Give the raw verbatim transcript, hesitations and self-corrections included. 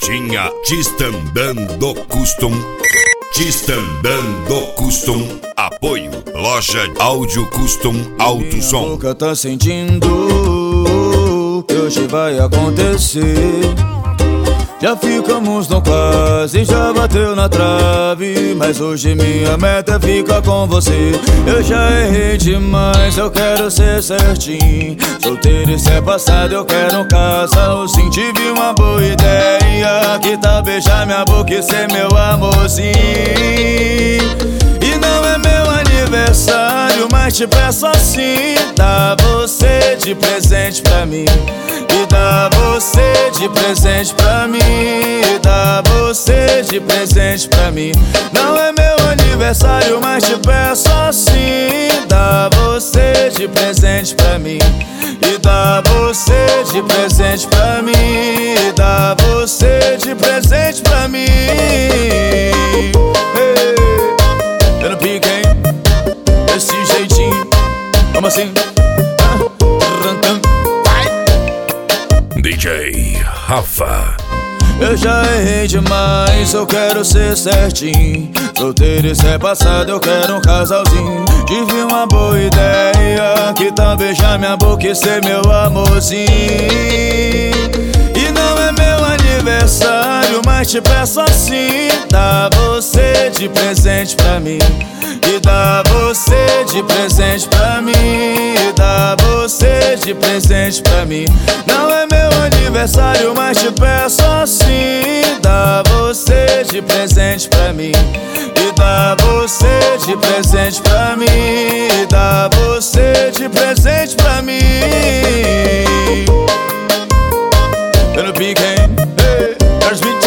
Lojinha Tistandando Custom. Tistandando Custom. Apoio Loja Áudio Custom Alto Som. Minha boca tá sentindo que hoje vai acontecer. Já ficamos no quase, já bateu na trave, mas hoje minha meta é ficar com você. Eu já errei demais, eu quero ser certinho. Solteiro isso é passado, eu quero um casalzinho. Tive uma boa ideia, que tal beijar minha boca e ser meu amorzinho. E não é meu aniversário, mas te peço assim, dá você de presente pra mim. E dá você de presente pra mim. E dá você de presente pra mim. Não é meu aniversário, mas te peço assim, dá você de presente pra mim. E dá você de presente pra mim. E dá você de presente pra mim. Hey, eu não pique, hein? Desse jeitinho. Como assim? D J Rafa. Eu já errei demais, eu quero ser certinho. Solteiro isso é passado, eu quero um casalzinho. Tive uma boa ideia, que tal beijar minha boca e ser meu amorzinho. E não é meu aniversário, mas te peço assim, dá você de presente pra mim. E dá você de presente pra mim. E dá você de presente pra mim. Não é meu aniversário, mas te peço assim, dá você de presente pra mim. E dá você de presente pra mim. E dá você de presente pra mim. Eu não pique, hein? Hey,